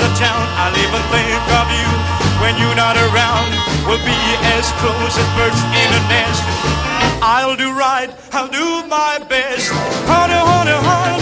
the town, I'll even think of you when you're not around. We'll be as close as birds in a nest. I'll do right, I'll do my best. Honey, honey, honey.